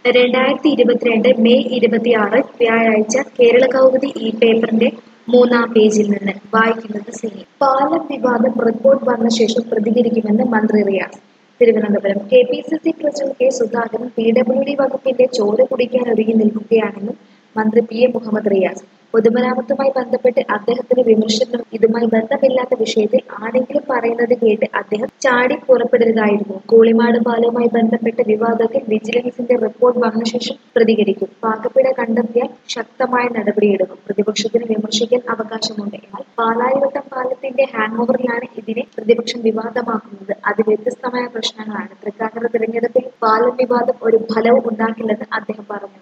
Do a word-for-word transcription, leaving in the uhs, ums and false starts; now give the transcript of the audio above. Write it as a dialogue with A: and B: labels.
A: രണ്ടായിരത്തി ഇരുപത്തിരണ്ട് മെയ് ഇരുപത്തിയാറ് വ്യാഴാഴ്ച കേരളകൗമുദി ഈ പേപ്പറിന്റെ മൂന്നാം പേജിൽ നിന്ന് വായിക്കുന്നത് സിനി. പാലം വിവാദം റിപ്പോർട്ട് വന്ന ശേഷം പ്രതികരിക്കുമെന്ന് മന്ത്രി Riyas. Thiruvananthapuram K P C C president K Sudhakaran P W D വകുപ്പിന്റെ ചോര കുടിക്കാൻ ഒരുങ്ങി നിൽക്കുകയാണെന്നും മന്ത്രി പി എ മുഹമ്മദ് റിയാസ്. പൊതുമരാമത്തുമായി ബന്ധപ്പെട്ട് അദ്ദേഹത്തിന് വിമർശനം ഇതുമായി ബന്ധമില്ലാത്ത വിഷയത്തിൽ ആരെങ്കിലും പറയുന്നത് കേട്ട് അദ്ദേഹം ചാടി പുറപ്പെടരുതായിരുന്നു. കൂളിമാട് പാലവുമായി ബന്ധപ്പെട്ട വിവാദത്തിൽ വിജിലൻസിന്റെ റിപ്പോർട്ട് വന്ന ശേഷം പ്രതികരിക്കും. പാകപ്പിഴ കണ്ടെത്തിയാൽ ശക്തമായ നടപടിയെടുക്കും. പ്രതിപക്ഷത്തിന് വിമർശിക്കാൻ അവകാശമുണ്ട്. എന്നാൽ പാലാരിവട്ടം പാലത്തിന്റെ ഹാങ് ഓവറിലാണ് ഇതിനെ പ്രതിപക്ഷം വിവാദമാക്കുന്നത്. അത് വ്യത്യസ്തമായ പ്രശ്നങ്ങളാണ്. തൃക്കാക്കര തിരഞ്ഞെടുപ്പിൽ പാലം വിവാദം ഒരു ഫലവും ഉണ്ടാക്കില്ലെന്ന് അദ്ദേഹം പറഞ്ഞു.